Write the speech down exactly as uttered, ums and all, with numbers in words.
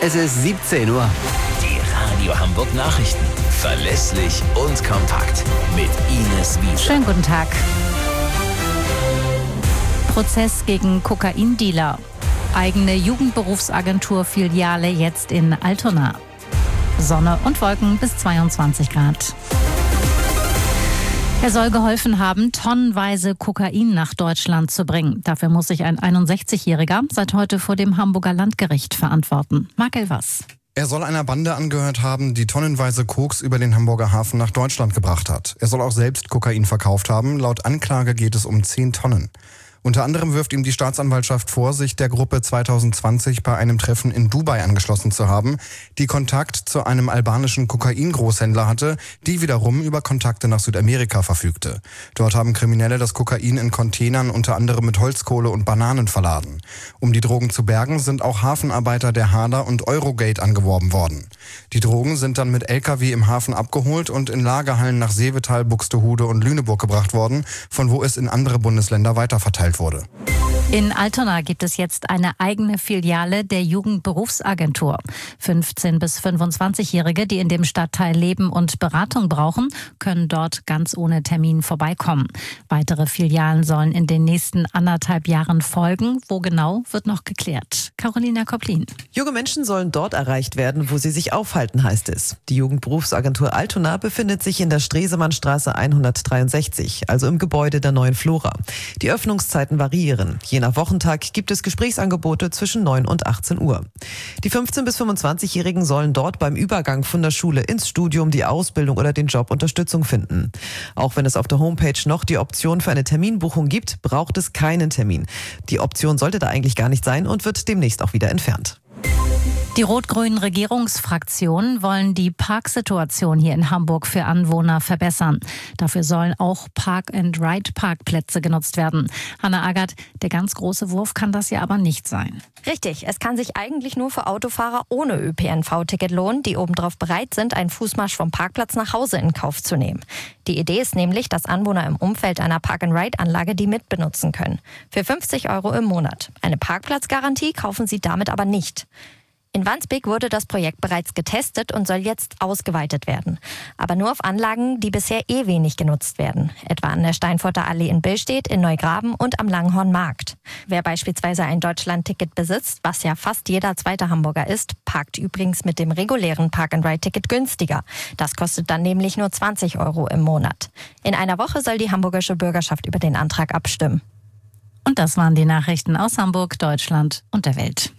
Es ist siebzehn Uhr. Die Radio Hamburg Nachrichten. Verlässlich und kompakt. Mit Ines Wiese. Schönen guten Tag. Prozess gegen Kokaindealer. Eigene Jugendberufsagentur-Filiale jetzt in Altona. Sonne und Wolken bis zweiundzwanzig Grad. Er soll geholfen haben, tonnenweise Kokain nach Deutschland zu bringen. Dafür muss sich ein einundsechzigjähriger seit heute vor dem Hamburger Landgericht verantworten. Marc Elvers. Er soll einer Bande angehört haben, die tonnenweise Koks über den Hamburger Hafen nach Deutschland gebracht hat. Er soll auch selbst Kokain verkauft haben. Laut Anklage geht es um zehn Tonnen. Unter anderem wirft ihm die Staatsanwaltschaft vor, sich der Gruppe zwanzig zwanzig bei einem Treffen in Dubai angeschlossen zu haben, die Kontakt zu einem albanischen Kokain-Großhändler hatte, die wiederum über Kontakte nach Südamerika verfügte. Dort haben Kriminelle das Kokain in Containern unter anderem mit Holzkohle und Bananen verladen. Um die Drogen zu bergen, sind auch Hafenarbeiter der Hader und Eurogate angeworben worden. Die Drogen sind dann mit L K W im Hafen abgeholt und in Lagerhallen nach Seevetal, Buxtehude und Lüneburg gebracht worden, von wo es in andere Bundesländer weiterverteilt wurde. In Altona gibt es jetzt eine eigene Filiale der Jugendberufsagentur. fünfzehn- bis fünfundzwanzigjährige, die in dem Stadtteil leben und Beratung brauchen, können dort ganz ohne Termin vorbeikommen. Weitere Filialen sollen in den nächsten anderthalb Jahren folgen. Wo genau, wird noch geklärt. Carolina Koplin. Junge Menschen sollen dort erreicht werden, wo sie sich aufhalten, heißt es. Die Jugendberufsagentur Altona befindet sich in der Stresemannstraße hundertdreiundsechzig, also im Gebäude der neuen Flora. Die Öffnungszeiten variieren. Je nach Wochentag gibt es Gesprächsangebote zwischen neun und achtzehn Uhr. Die fünfzehn- bis fünfundzwanzigjährigen sollen dort beim Übergang von der Schule ins Studium, die Ausbildung oder den Job Unterstützung finden. Auch wenn es auf der Homepage noch die Option für eine Terminbuchung gibt, braucht es keinen Termin. Die Option sollte da eigentlich gar nicht sein und wird demnächst auch wieder entfernt. Die rot-grünen Regierungsfraktionen wollen die Parksituation hier in Hamburg für Anwohner verbessern. Dafür sollen auch Park-and-Ride-Parkplätze genutzt werden. Hanna Agert, der ganz große Wurf kann das ja aber nicht sein. Richtig, es kann sich eigentlich nur für Autofahrer ohne Ö P N V-Ticket lohnen, die obendrauf bereit sind, einen Fußmarsch vom Parkplatz nach Hause in Kauf zu nehmen. Die Idee ist nämlich, dass Anwohner im Umfeld einer Park-and-Ride-Anlage die mitbenutzen können. Für fünfzig Euro im Monat. Eine Parkplatzgarantie kaufen sie damit aber nicht. In Wandsbek wurde das Projekt bereits getestet und soll jetzt ausgeweitet werden. Aber nur auf Anlagen, die bisher eh wenig genutzt werden. Etwa an der Steinfurter Allee in Billstedt, in Neugraben und am Langhornmarkt. Wer beispielsweise ein Deutschland-Ticket besitzt, was ja fast jeder zweite Hamburger ist, parkt übrigens mit dem regulären Park-and-Ride-Ticket günstiger. Das kostet dann nämlich nur zwanzig Euro im Monat. In einer Woche soll die hamburgische Bürgerschaft über den Antrag abstimmen. Und das waren die Nachrichten aus Hamburg, Deutschland und der Welt.